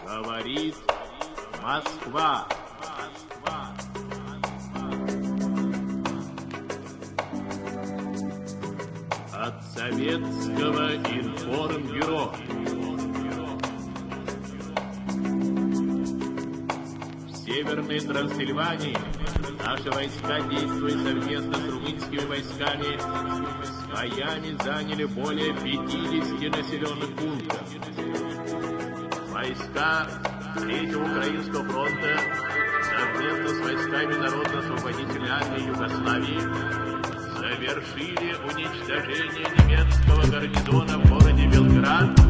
Говорит Москва. От Советского информбюро. В Северной Трансильвании наши войска, действуя совместно с румынскими войсками, в Каяне заняли более 50 населенных пунктов. Войска Третьего Украинского фронта совместно с войсками Народно-освободительной армии Югославии совершили уничтожение немецкого гарнизона в городе Белград.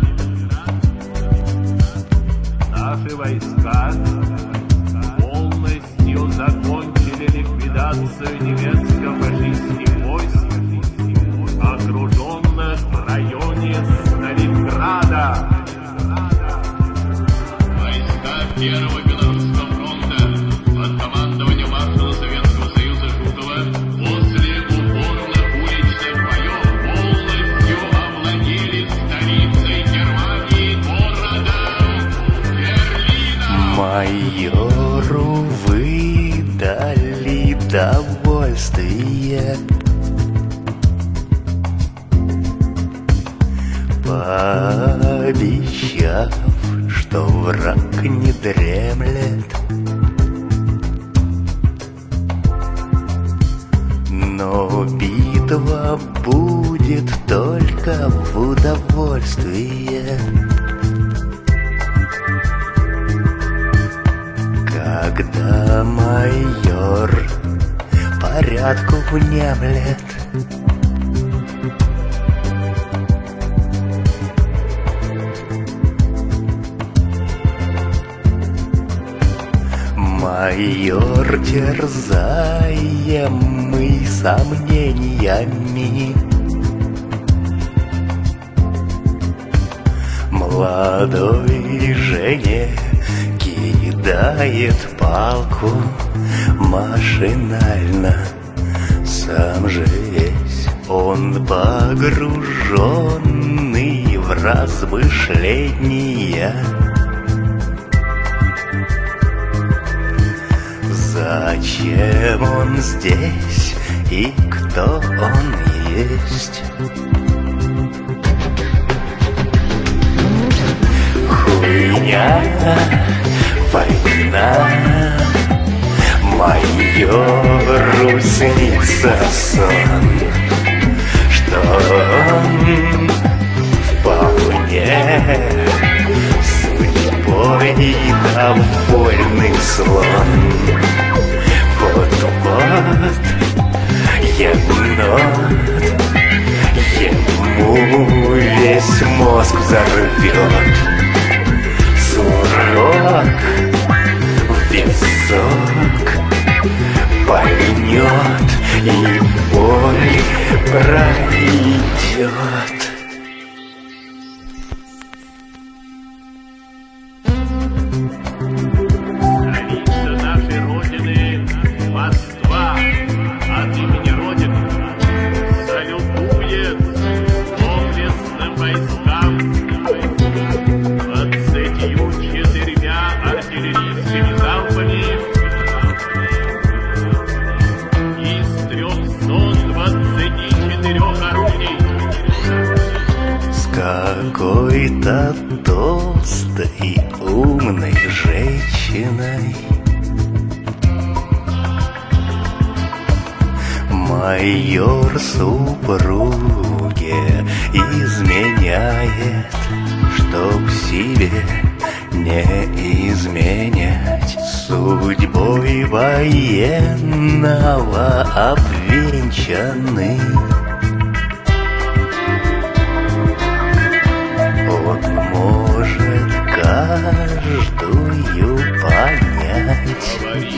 Наши войска полностью закончили ликвидацию немецко-фашистских войск, окруженных в районе Сталинграда. Войска Первого Белорусского фронта под командованием маршала Советского Союза Жукова после упорных уличных боев полностью овладели столицей Германии, городом Берлином. Майору выдали довольствие, пообещав, что враг не дремлет. Но битва будет только в удовольствие. Когда майор порядку внемлет, майор, терзаемый сомнениями, молодой жене кидает палку машинально. Сам же весь он погруженный в размышления. Зачем он здесь и кто он есть? Хуйня, война, майору снится сон, что он вполне судьбой довольный слон. Вот-вот енот ему весь мозг взорвет. Сурок в висок пальнет, и боль пройдет. Какой-то толстой умной женщиной майор супруге изменяет, чтоб себе не изменять, судьбой военного обвенчанный. Он может каждую понять,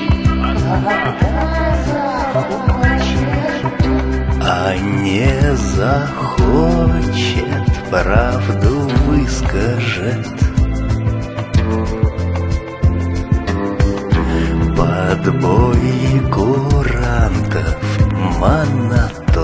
а не захочет, правду выскажет. Подбой курантов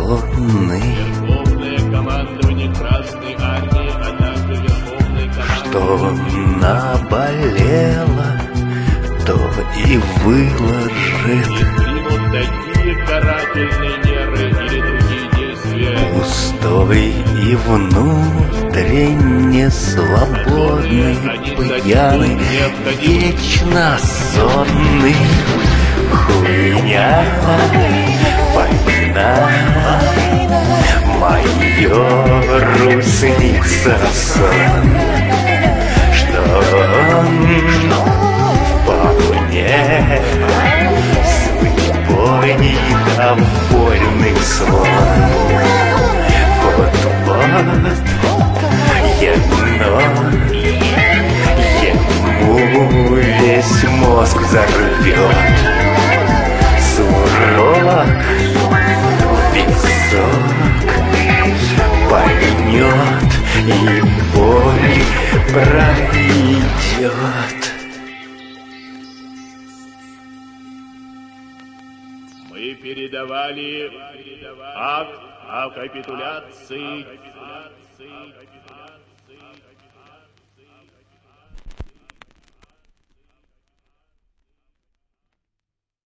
монотонный. Верховное командование Красной Армии, а также Верховный командование что наболело, то и выложит. И примут такие карательные меры или другие действия. Пустой и внутренне свободный, пьяный, вечно сонный. Хуйня, война, майору снится сон, что он вполне судьбой довольный слон. Вот-вот ему весь мозг взорвет. Сурок, висок поймет, и боль пройдет. Мы передавали акт о капитуляции.